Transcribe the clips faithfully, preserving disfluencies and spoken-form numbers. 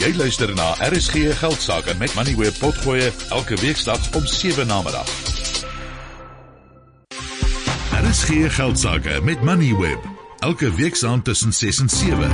Jy luister na R S G Geldsaake met Moneyweb Potgoe elke weeksdag om sewe namiddag. R S G Geldsaake met Moneyweb elke weeksaand tussen ses en sewe.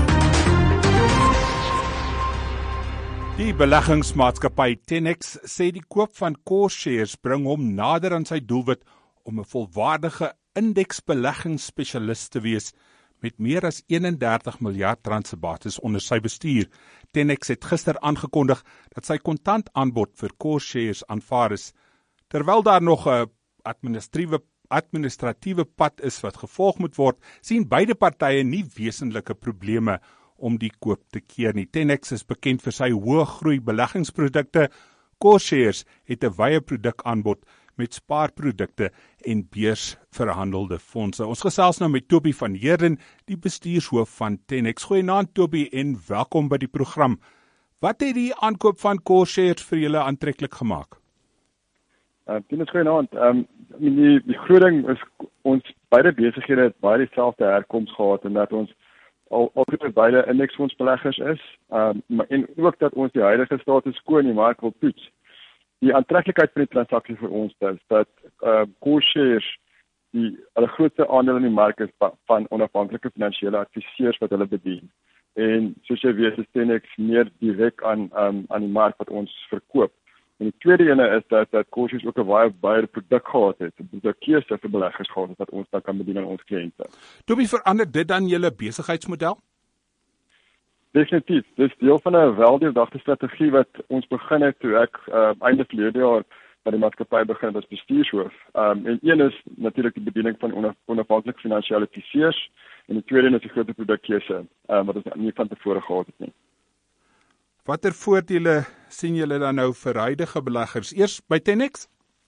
Die beleggingsmaatskappy Tenex sê die koop van Core Shares bring hom nader aan sy doelwit om 'n volwaardige indeksbeleggingsspesialis te wees met meer as eenendertig miljard rand se bates onder sy bestuur. Tenex het gister aangekondig dat sy kontantaanbod vir Core Shares aanvaar is. Terwyl daar nog 'n administratiewe administratiewe pad is wat gevolg moet word, sien beide partye nie wesenlike probleme om die koop te keer nie. Tenex is bekend vir sy hoë groei beleggingsprodukte. Core Shares het 'n wye produkaanbod met spaarprodukte en beursverhandelde fondse. Ons gesels nou met Toby van Heerden, die bestuurshoof van Tenex. Goeienaand Toby en welkom by die program. Wat het die aankoop van Core Shares vir julle aantreklik gemaak? Uh, Tenex, goeienaand. Um, die, die groot ding is, ons beide besighede het baie dieselfde herkoms gehad en dat ons al altyd beide indeksfondsbeleggers is, um, maar, en ook dat ons die huidige status quo in die mark wil toets. Die aantreklikheid van die transaksie vir ons is dat uh, Core Shares die hulle grootste aandeel in die mark is van onafhanklike finansiële adviseurs wat hulle bedien. En soos jy weet, is Tenex meer direk aan um, aan die mark wat ons verkoop. En die tweede ene is dat dat Core Shares ook 'n baie baie produk gehad het, 'n keuse vir beleggers gehad het wat ons dan kan bedien aan ons kliënte. Toby, verander dit dan julle besigheidsmodel? Definitief. Dit is deel van 'n weldeurdagte strategie wat ons begin het toe ek uh, einde verlede jaar by die maatskappy begin as bestuurshoof. Um, en een is natuurlik die bediening van onaf, onafhanklike finansiële adviseurs en die tweede is die groot produkkeuse um, wat ons nie van tevore gehad het nie. Watter voordele sien julle dan nou vir huidige beleggers? Eers by Tenex?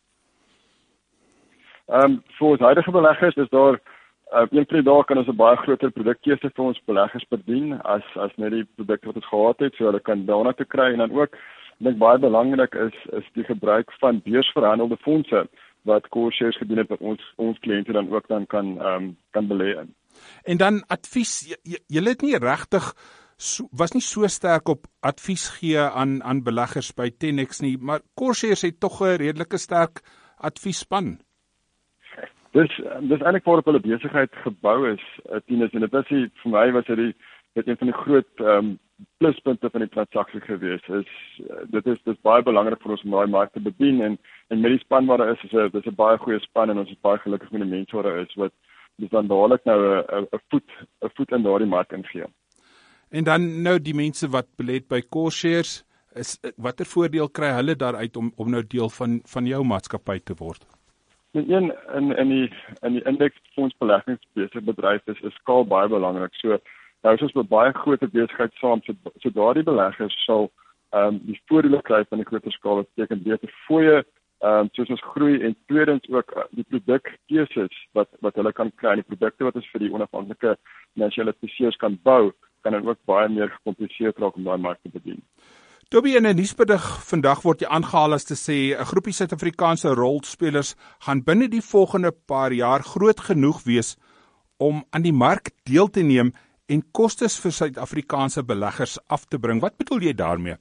Um, vir ons huidige beleggers is daar Uh, een van die dae kan ons 'n baie groter produkkeuse vir ons beleggers bedien as as net die produkte wat ons gehad het, so hulle kan daarna te kry. En dan ook, ek dink baie belangrik is is die gebruik van beursverhandelde fondse wat Core Shares gedien het wat ons ons kliënte dan ook dan kan um, kan belê in. En dan advies, julle het nie regtig so, was nie so sterk op advies gee aan aan beleggers by Tenex nie, maar Core Shares het tog 'n redelike sterk adviesspan. Dis dis eintlik waarop hulle besigheid gebou is, uh, Tinus, en dit was die, vir my was dit die dit een van die groot um, pluspunte van die transaksie gewees. Is uh, dit is dis baie belangrik vir ons om daai mark te bedien en en met die span wat daar is, is 'n dis 'n baie goeie span en ons is baie gelukkig met die mense wat daar is wat dis dan dadelik nou 'n 'n voet 'n voet in daardie mark ingee. En dan nou die mense wat belê het by Core Shares, is watter voordeel kry hulle daaruit om om nou deel van van jou maatskappy te word? Die een in in die in die indeksfondsbeleggingsbedryf is is skaal baie belangrik. So nou is ons met baie groot besigheid saam, so, so daardie beleggers sal ehm um, die voordele kry van die groter skaal. Dit beteken beter fooie, ehm um, soos ons groei en tweedens ook uh, die produkkeuses wat wat hulle kan kry, die produkte wat ons vir die onafhanklike finansiële adviseurs kan bou, kan dan ook baie meer gecompliseerd raak om daai mark te bedien. Toby, in 'n nuusbedig vandag word jy aangehaal as te sê 'n groepie Suid-Afrikaanse rolspelers gaan binne die volgende paar jaar groot genoeg wees om aan die mark deel te neem en kostes vir Suid-Afrikaanse beleggers af te bring. Wat bedoel jy daarmee?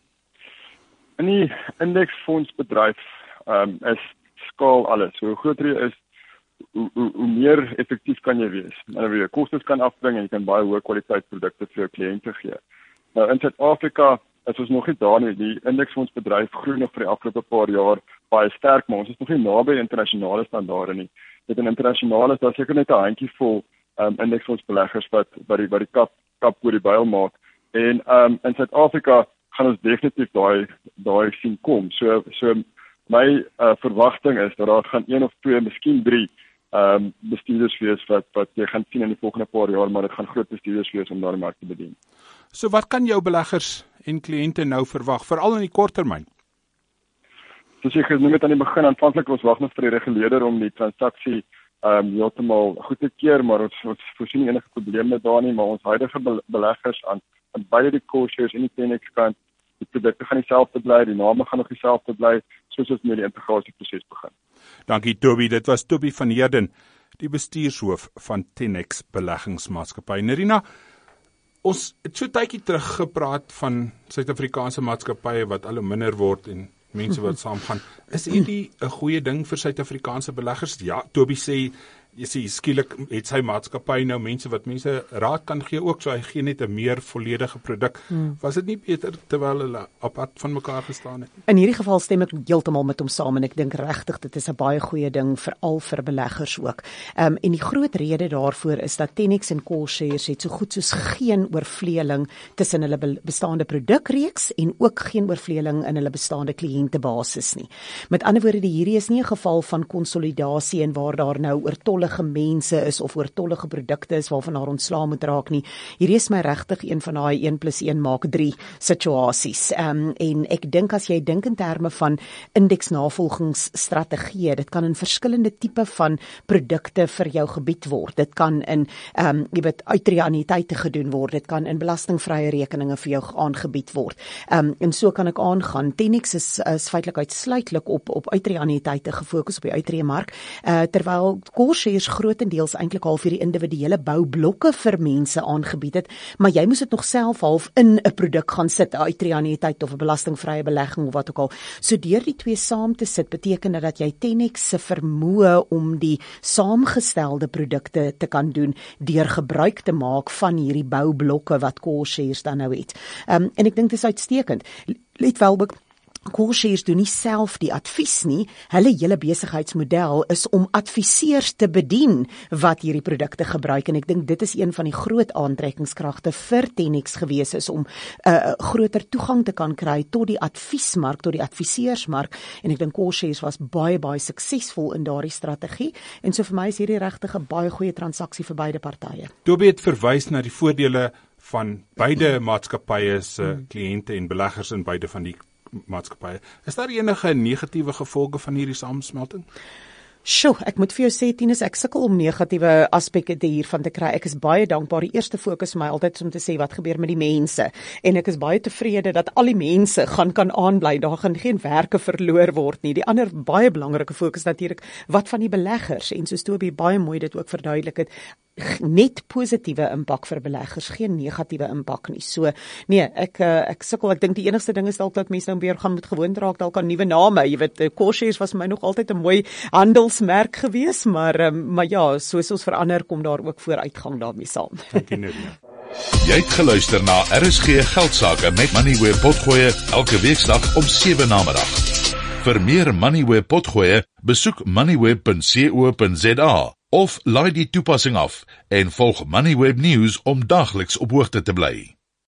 In die indeksfondsbedryf um, is skaal alles. So hoe groter jy is, hoe, hoe, hoe meer effektief kan jy wees. En jy kostes kan afbring en jy kan baie hoë kwaliteit produkte vir jou kliënte gee. Nou in Suid-Afrika is ons nog nie daar nie. Die indeksfondsbedryf groei nog vir die afgelope paar jaar baie sterk, maar ons is nog nie naby internasionale standaarde nie. Dit in internasionale is daar seker net 'n handjievol um, indeksfondsbeleggers wat wat die wat die kap kap oor die byl maak. En um, in Suid-Afrika gaan ons definitief daai daai sien kom. So so my uh, verwagting is dat daar gaan een of twee, miskien drie um, bestuurders wees wat wat jy gaan sien in die volgende paar jaar, maar dit gaan groot bestuurders wees om daardie mark te bedien. So wat kan jou beleggers en kliënte nou verwag, veral in die kort termyn? Soos ek genoem het aan die begin, aanvanklik ons wag nog vir die reguleerder om die transaksie um, heeltemal goed te keer, maar ons, ons voorsien enige probleme daar nie, maar ons huidige beleggers aan, aan beide die Core Shares en die Tenex kant, die produkte gaan dieselfde bly, die name gaan nog dieselfde bly, soos ons met die integrasieproses begin. Dankie Toby, dit was Toby van Heerden, die bestuurshoof van Tenex Beleggingsmaatskappy. Nerina, Ons het so tydjie terug gepraat van Suid-Afrikaanse maatskappye wat al hoe minder word en mense wat saamgaan. Is hierdie 'n goeie ding vir Suid-Afrikaanse beleggers? Ja, Toby sê, jy sê, skielik het sy maatskappy nou mense wat mense raad kan gee ook, so hy gee net 'n meer volledige produk. Hmm. Was dit nie beter terwyl hulle apart van mekaar gestaan het? In hierdie geval stem ek heeltemal met hom saam en ek dink regtig dit is 'n baie goeie ding veral vir beleggers ook. Um, en die groot rede daarvoor is dat Tenex en CallShares het so goed soos geen oorvleeling tussen hulle bestaande produkreeks en ook geen oorvleeling in hulle bestaande kliëntebasis nie. Met ander woorde, hierdie is nie 'n geval van konsolidasie en waar daar nou oortollige mense is of oortollige produkte is waarvan daar ontslae moet raak nie. Hierdie is my regtig een van daai een plus een maak drie situasies. Um, en ek dink as jy dink in terme van indeksnavolgingsstrategieë, dit kan in verskillende tipe van produkte vir jou gebied word. Dit kan in um, jy weet uitreaniteite gedoen word. Dit kan in belastingvrye rekeninge vir jou aangebied word. Um, en so kan ek aangaan. Tenex is, is feitelik uitsluitlik op op uitreaniteite gefokus op die uitreemark, uh, terwyl CallShares grootendeels eintlik half hierdie individuele boublokke vir mense aangebied het, maar jy moes dit nog self half in 'n produk gaan sit, 'n uitreaniteit of 'n belastingvrye belegging of wat ook al. So deur die twee saam te sit beteken dit dat jy Tenex se vermoë om die saamgestelde produkte te kan doen deur gebruik te maak van hierdie boublokke wat CallShares dan nou het. Um, en ek dink dit is uitstekend. Let wel ook, CallShares doen nie self die advies nie. Hulle hele besigheidsmodel is om adviseurs te bedien wat hierdie produkte gebruik, en ek dink dit is een van die groot aantrekkingskragte vir Tenex gewees is om 'n uh, groter toegang te kan kry tot die adviesmark, tot die adviseursmark, en ek dink CallShares was baie baie suksesvol in daardie strategie, en so vir my is hierdie regtig 'n baie goeie transaksie vir beide partye. Toby het verwys na die voordele van beide maatskappye se uh, kliënte en beleggers in beide van die maatskappye. Is daar enige negatiewe gevolge van hierdie samensmelting? Sjoe, ek moet vir jou sê, Tinus, ek sukkel om negatiewe aspekte hiervan te kry. Ek is baie dankbaar. Die eerste fokus vir my altyd is om te sê wat gebeur met die mense. En ek is baie tevrede dat al die mense gaan kan aanbly. Daar gaan geen werke verloor word nie. Die ander baie belangrike fokus natuurlik wat van die beleggers, en soos Toby baie mooi dit ook verduidelik het, net positiewe impak vir beleggers, geen negatiewe impak nie. So nee, ek ek sukkel. Ek dink die enigste ding is dalk dat mense nou weer gaan moet gewoond raak dalk aan nuwe name. Jy weet, CallShares was vir my nog altyd 'n mooi handelsmerk gewees, maar um, maar ja, soos ons verander kom daar ook vooruitgang daarmee saam. Dankie Nerina. Jy het geluister na R S G Geldsaake met Moneyweb Potgoe elke weeksdag om sewe namiddag. Vir meer Moneyweb Potgoe, besoek moneyweb punt co punt za of laai die toepassing af en volg Moneyweb News om dagliks op hoogte te bly.